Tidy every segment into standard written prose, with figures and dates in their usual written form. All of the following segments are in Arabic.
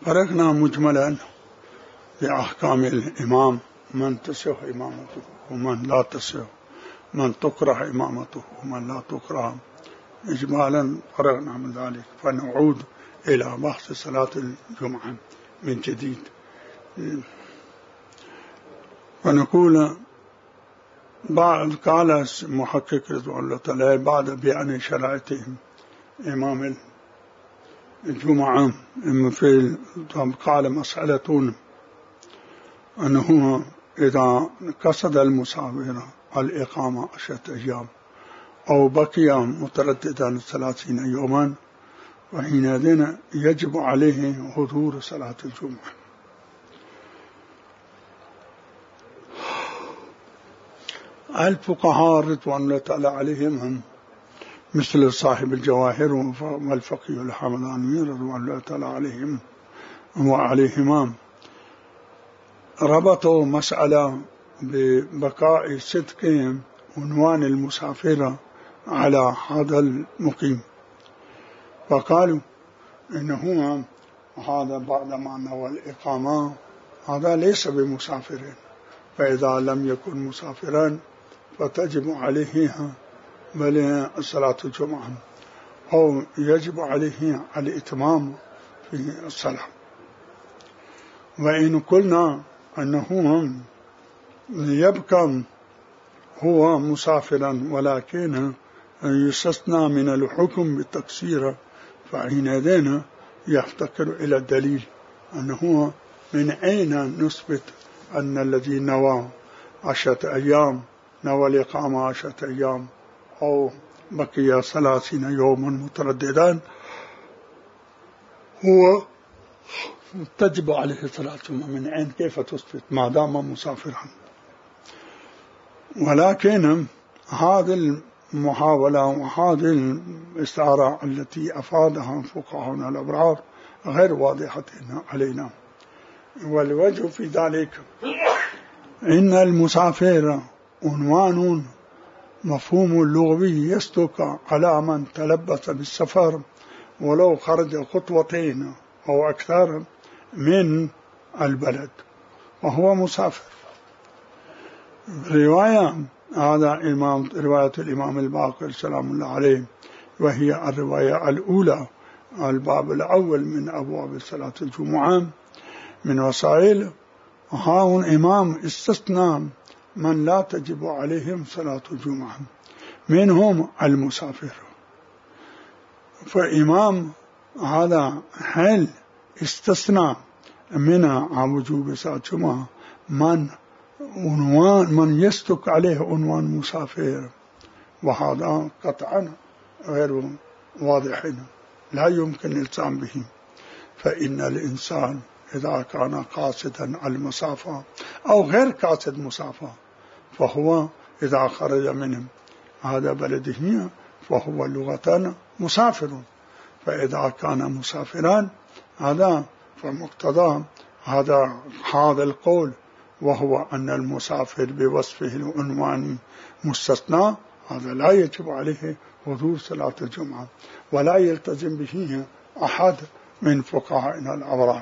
فرقنا مجملا بأحكام الإمام، من تصح إمامته ومن لا تصح، من تكره إمامته ومن لا تكره. إجمالا فرغنا من ذلك، فنعود إلى بحث صلاة الجمعة من جديد. فنقول قال محقق رضوان الله تعالى بعد بيان شرائطهم إمام الجمعة قال مسألة أنه إذا قصد المسافر الإقامة 10 أيام أو بقي مترددا 30 يوما، وحينئذ يجب عليه حضور صلاة الجمعة. الفقهاء رضوان الله تعالى عليهم مثل صاحب الجواهر والفقيه الحمداني رضوان الله تعالى عليهم وعليهما ربطوا مسألة ببقاء صدق عنوان المسافر على هذا المقيم، فقالوا إنه هذا بعدما نوى الإقامة هذا ليس بمسافر، فإذا لم يكن مسافرا فتجب عليه بل صلاة الجمعة أو يجب عليه الإتمام في الصلاة. وإن قلنا أنه يبقى هو مسافرا ولكن يستثنى من الحكم بالتقصير، فحينئذ يفتقر إلى الدليل أنه من أين نثبت أن الذي نوى 10 أيام نوى الإقامة 10 أيام أو بقي 30 يوما مترددا هو تجب عليه صلاة الجمعة؟ من أين كيف تثبت ما دام مسافرا؟ ولكن هذه المحاولة وهذه الاستعارة التي أفادها فقهاؤنا الأبرار غير واضحة علينا. والوجه في ذلك إن المسافر عنوان مفهوم لغوي يصدق على من تلبس بالسفر ولو خرج خطوتين أو أكثر من البلد وهو مسافر. رواية رواية الإمام الباقر سلام الله عليه، وهي الرواية الأولى الباب الأول من أبواب صلاة الجمعة من وسائل، هاون إمام استثنى من لا تجب عليهم صلاة الجمعة منهم المسافر. فإمام هذا هل استثنى من وجوب صلاة الجمعة من يصدق عليه عنوان مسافر، وهذا قطعا غير واضح لا يمكن الالتزام به. فإن الإنسان إذا كان قاصدا المسافة أو غير قاصد مسافة فهو إذا خرج من هذا بلده فهو لغة مسافر، فإذا كان مسافرا هذا فمقتضى هذا القول وهو أن المسافر بوصفه العنوان مستثنى، هذا لا يجب عليه حضور صلاة الجمعة ولا يلتزم به أحد من فقهائنا الأبرار.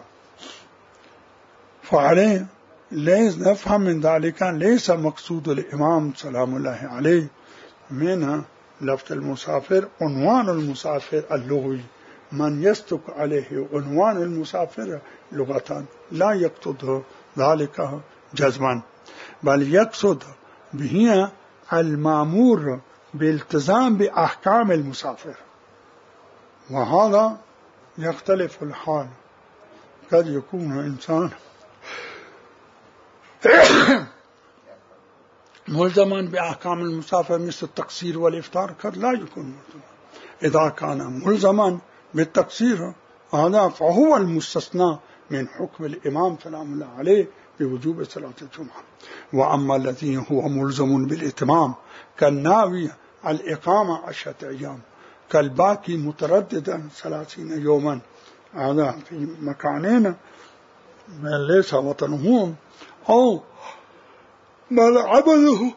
فعليه نفهم من ذلك ليس مقصود الإمام سلام الله عليه من لفظ المسافر عنوان المسافر اللغوي، من يصدق عليه عنوان المسافر لغة لا يقصد ذلك جزما، بل يقصد به المأمور بالالتزام بأحكام المسافر. وهذا يختلف الحال، قد يكون إنسان ملزما بأحكام المسافر مثل التقصير والإفطار، قد لا يكون ملزما. إذا كان ملزما بالتقصير هذا فهو المستثنى من حكم الإمام سلام الله عليه بوجوب صلاة الجمعة. وأما الذي هو ملزم بالإتمام كالناوي الإقامة 10 أيام كالباقي مترددا 30 يوما، هذا في مكانين من ليس وطنهم أو من عمله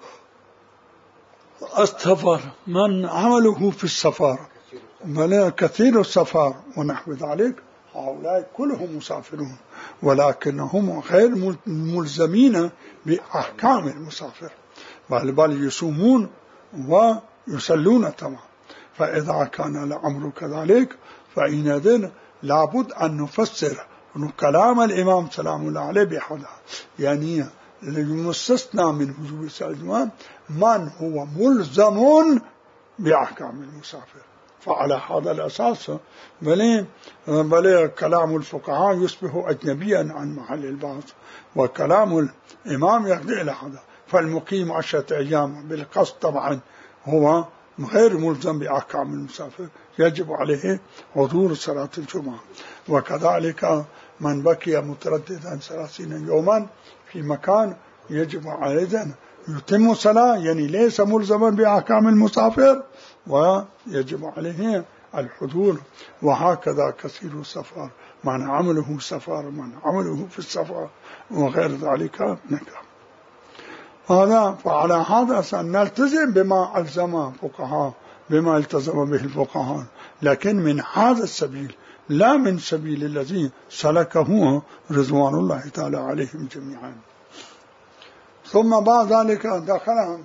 السفر، من عمله في السفر بل كثير السفر ونحو ذلك، هؤلاء كلهم مسافرون، ولكنهم غير ملزمين بأحكام المسافر، بل يصومون ويصلون تمام. فإذا كان الأمر كذلك فإنذن لابد أن نفسر كلام الإمام سلام الله عليه بهذا، يعني المستثنى من وجوب صلاة الجمعة من هو ملزم بأحكام المسافر. فعلى هذا الأساس بل كلام الفقهاء يصبح أجنبيا عن محل البحث، وكلام الإمام يقضي إلى هذا. فالمقيم 10 أيام بالقصد طبعا هو غير ملزم بأحكام المسافر، يجب عليه حضور صلاة الجمعة. وكذلك من بقي مترددا 30 يوما في مكان يجب عليه أن يتم صلاة، يعني ليس ملزما بأحكام المسافر ويجب عليه الحضور. وهكذا كثير السفر، من عمله سفر، من عمله في السفر وغير ذلك نكره. هذا فعلى هذا سنلتزم بما ألزم فقهاء، بما التزم به الفقهاء، لكن من هذا السبيل لا من سبيل الذي سلكه رضوان الله تعالى عليهم جميعا. ثم بعد ذلك دخل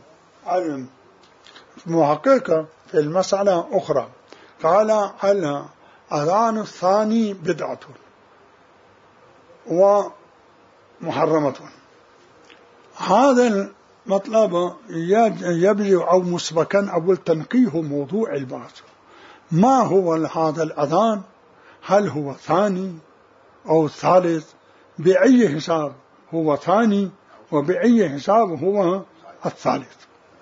المحقق في المسألة أخرى، قال الأذان الثاني بدعة ومحرمة. هذا المطلب يبدو أو مسبقا أول تنقيه موضوع البحث. ما هو هذا الأذان؟ هل هو ثاني أو ثالث؟ بأي حساب هو ثاني وبأي حساب هو الثالث؟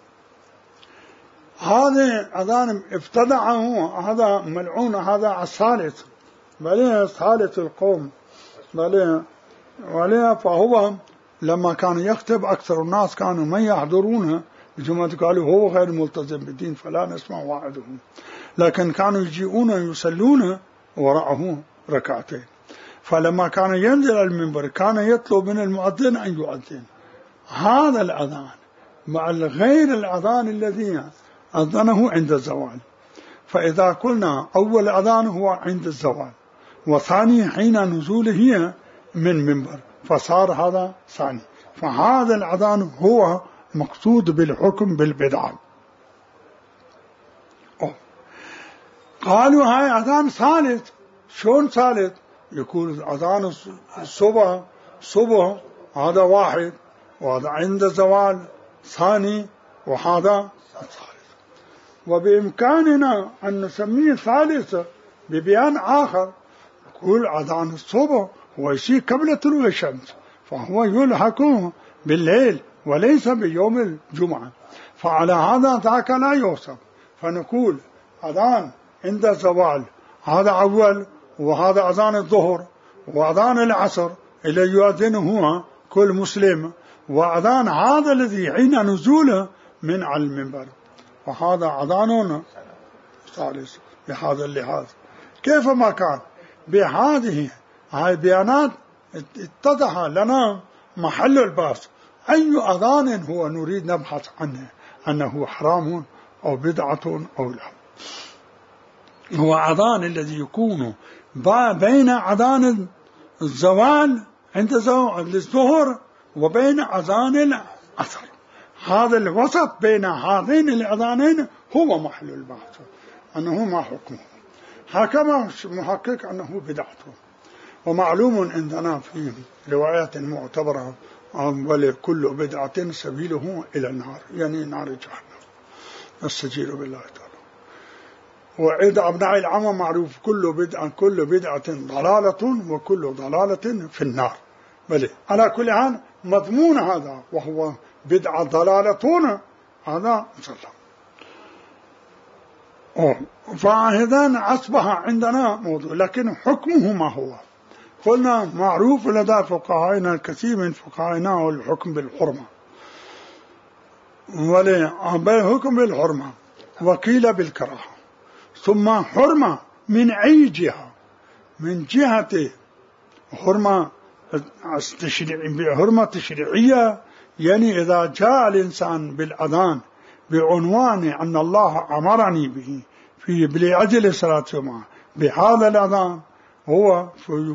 هذا أذان ابتدعه هذا ملعون، هذا الثالث، بل ثالث القوم، بل فهو لما كان يخطب أكثر الناس كانوا من يحضرونه بجملة قالوا هو غير ملتزم بالدين فلا نسمع وعدهم، لكن كانوا يجيئون يصلون وراءه ركعتين. فلما كان ينزل المنبر كان يطلب من المؤذن أن يؤذن هذا الأذان مع غير الأذان الذي أذنه عند الزوال. فإذا قلنا أول أذان هو عند الزوال وثاني حين نزوله من منبر فصار هذا ثاني، فهذا الأذان هو مقصود بالحكم بالبدعة. قالوا هاي أذان ثالث. شون ثالث؟ يقول أذان الصبح هذا واحد، وهذا عند الزوال ثاني، وهذا الثالث. وبإمكاننا أن نسميه ثالث ببيان آخر، يقول أذان الصبح هو يصير قبل طلوع الشمس فهو يلحق بالليل وليس بيوم الجمعة، فعلى هذا ذاك لا يوصف. فنقول أذان عند الزوال هذا أول، وهذا أذان الظهر وأذان العصر اللي يؤذنه كل مسلم، وأذان هذا الذي حين نزوله من على المنبر، وهذا أذان ثالث. بهذا اللحاظ كيف ما كان بهذه هاي بيانات اتضح لنا محل البحث أي أذان هو نريد نبحث عنه، أنه حرام أو بدعة أو لا. هو أذان الذي يكون بين أذان الزوال عند الظهر وبين أذان العصر، هذا الوسط بين هذين الأذانين هو محل البحث أنه ما حكمه. حكم محقق أنه بدعة. ومعلوم عندنا في روايات معتبرة ولكل بدعة سبيله إلى النار، يعني نار جهنم، نستجير بالله تعالى. وعند أبناء العامة معروف كل بدعة ضلالة وكل ضلالة في النار. بل على كل حال مضمون هذا وهو بدعة ضلالة هذا مسلم. فإذا أصبح عندنا موضوع، لكن حكمه ما هو؟ قلنا معروف لدى فقهائنا الكثير من فقهائنا هو الحكم بالحرمة، والحكم بالحرمة وقيل بالكراهة. ثم حرمة من أي جهة؟ من جهة حرمة تشريعية، يعني إذا جاء الإنسان بالأذان بعنوان أن الله أمرني به في لأجل صلاة الجمعة بهذا الأذان هو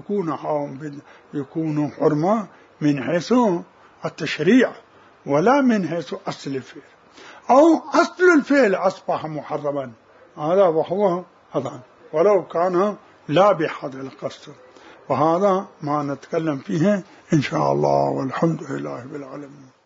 يكون حرمة من حيث التشريع ولا من حيث أصل الفعل، أو أصل الفعل أصبح محرما، هذا وهو أذان ولو كان لا بهذا القصد. وهذا ما نتكلم فيه إن شاء الله، والحمد لله بالعالمين.